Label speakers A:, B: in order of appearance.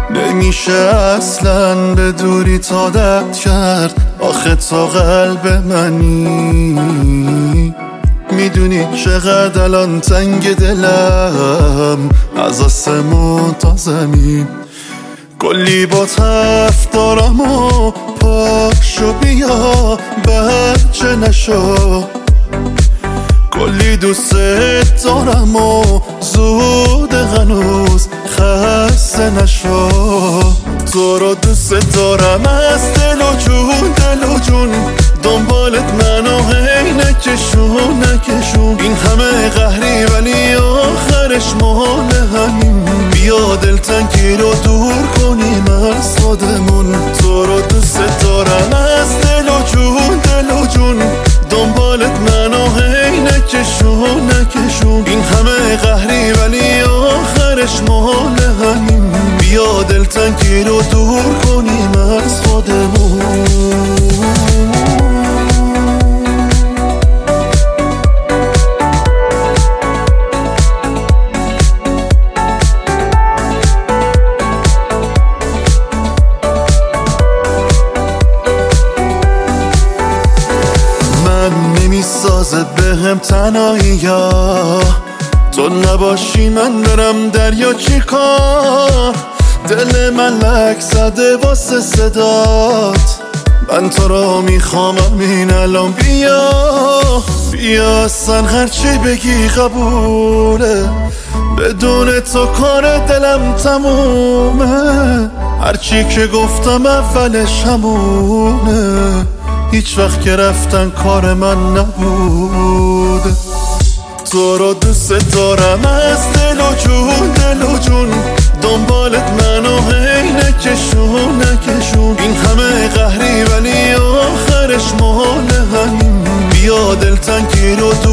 A: نمیشه اصلا به دوری عادت کرد. آخه تا قلب منی میدونی چقدر الان تنگ دلم، از آسمون تا زمین کلی با تف دارم و پاشو بیا بچه نشو. کلی دوست دارم و زود هنوز خسته نشو. تو رو دوست دارم از دل و جون، دل و جون دنبالت منو هی نکشون. این همه قهری ولی آخرش مال همین. بیا دلتنگی رو دور کنیم از خودمون. تو رو دوست دارم از دل و جون، دل و جون دنبالت منو هی نکشون. این همه قهری ولی آخرش مال همین. بیا دلتنگی رو دور کنیم از خودمون. نمیسازه بهم تنهایی ها، تو نباشی من برم دریا چی کار. دل من لک زده واسه صدات، من تو رو میخوام همین الان. بیا اصلا هرچی بگی قبوله، بدون تو کار دلم تمومه. هرچی که گفتم اولش همونه، هیچ وقت که رفتن کار من نبوده. تو رو دوست دارم از دل و جون، دل و جون دنبالت منو هی نکشون. این همه قهری ولی آخرش مال همین. بیا دلتنگی رو